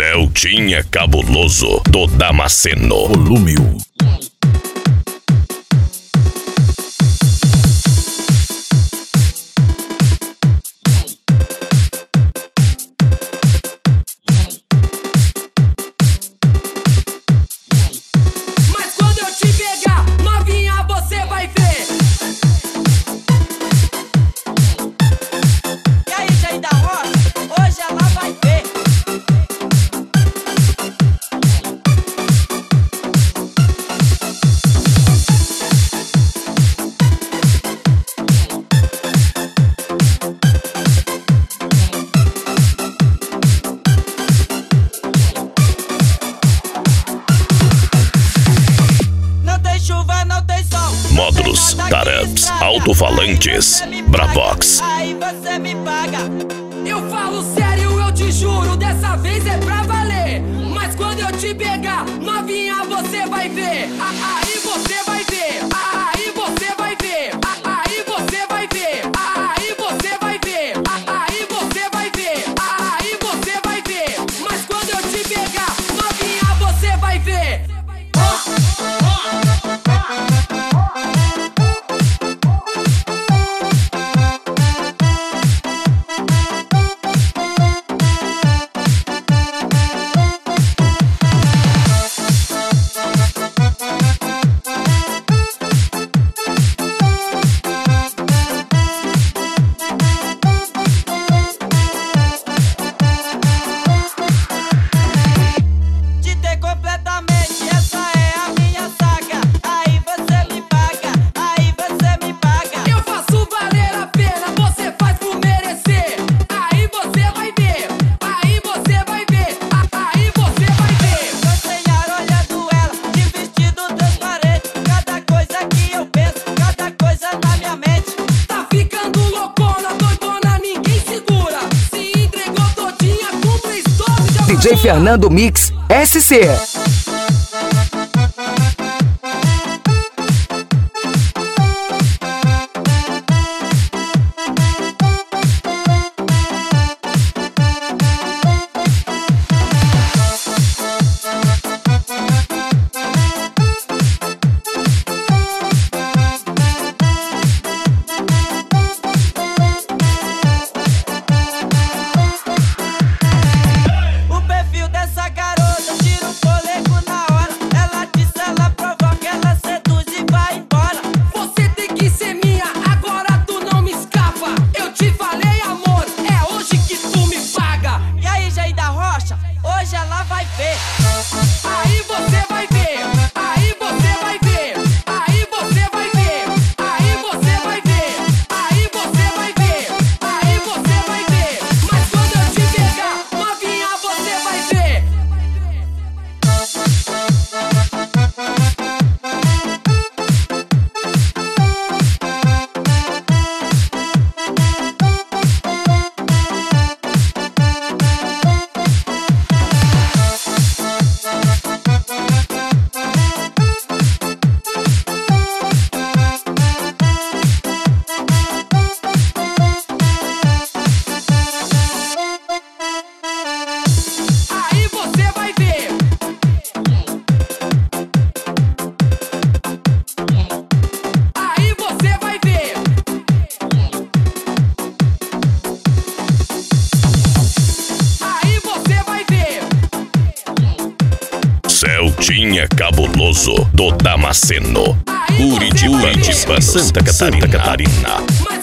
Celtinha Cabuloso do Damasceno. Volume 1. Módulos, Taramps, alto-falantes, Bravox. Aí você me paga. Eu falo sério, eu te juro, dessa vez é pra valer. Mas quando eu te pegar, novinha, você vai ver. Aí você vai ver. Aí você vai ver. Aí você vai ver. Aí você vai ver. Aí você vai ver. Aí você vai ver. Mas quando eu te pegar, novinha, você vai ver. DJ Fernando Mix SC. Hoje ela vai ver. Aí você vai ver. Aí você vai ver. Aí você vai ver. Aí você vai ver. Aí você vai ver. Aí você vai ver. Mas quando eu te pegar, novinha, você vai ver. Celtinha Cabuloso do Damasceno. Curitiba, Santa Catarina.